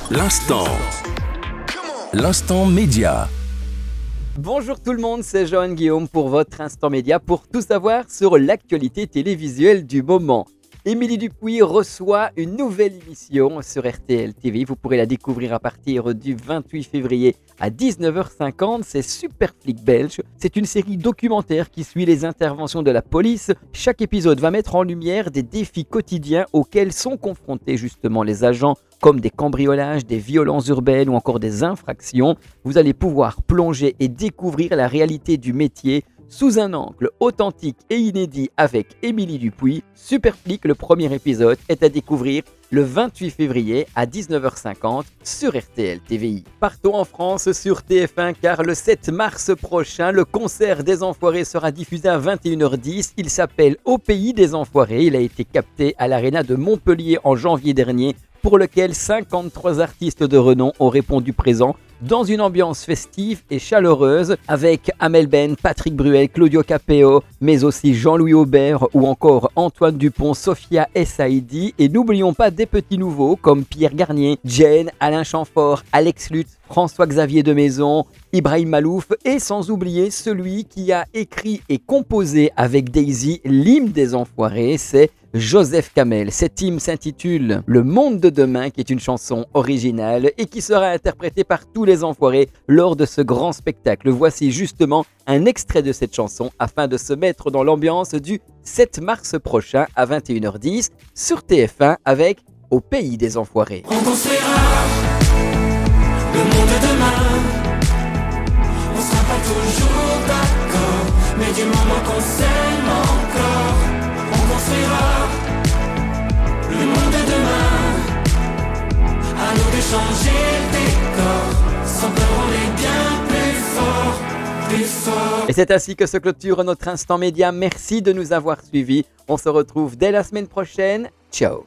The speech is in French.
L'instant média. Bonjour tout le monde, c'est Johan Guillaume pour votre Instant Média pour tout savoir sur l'actualité télévisuelle du moment. Émilie Dupuis reçoit une nouvelle émission sur RTL TV. Vous pourrez la découvrir à partir du 28 février à 19h50. C'est Super Flic Belge. C'est une série documentaire qui suit les interventions de la police. Chaque épisode va mettre en lumière des défis quotidiens auxquels sont confrontés justement les agents, comme des cambriolages, des violences urbaines ou encore des infractions. Vous allez pouvoir plonger et découvrir la réalité du métier sous un angle authentique et inédit avec Émilie Dupuis. Super Flic, le premier épisode, est à découvrir le 28 février à 19h50 sur RTL TVI. Partons en France sur TF1 car le 7 mars prochain, le concert des Enfoirés sera diffusé à 21h10. Il s'appelle Au pays des Enfoirés. Il a été capté à l'Arena de Montpellier en janvier dernier, pour lequel 53 artistes de renom ont répondu présents dans une ambiance festive et chaleureuse avec Amel Ben, Patrick Bruel, Claudio Capeo, mais aussi Jean-Louis Aubert ou encore Antoine Dupont, Sophia Essaidi. Et n'oublions pas des petits nouveaux comme Pierre Garnier, Jane, Alain Chamfort, Alex Lutz, François-Xavier de Maison, Ibrahim Malouf et sans oublier celui qui a écrit et composé avec Daisy l'hymne des Enfoirés, c'est Joseph Kamel. Cet hymne s'intitule Le Monde de Demain, qui est une chanson originale et qui sera interprétée par tous les Enfoirés lors de ce grand spectacle. Voici justement un extrait de cette chanson afin de se mettre dans l'ambiance du 7 mars prochain à 21h10 sur TF1 avec Au pays des Enfoirés. On construira le monde de demain. On sera pas toujours d'accord, mais du moment qu'on s'aime encore, on construira le monde de demain. À nous de changer le décor, sans peur on est bien plus fort, plus fort. Et c'est ainsi que se clôture notre Instant Média. Merci de nous avoir suivis. On se retrouve dès la semaine prochaine. Ciao.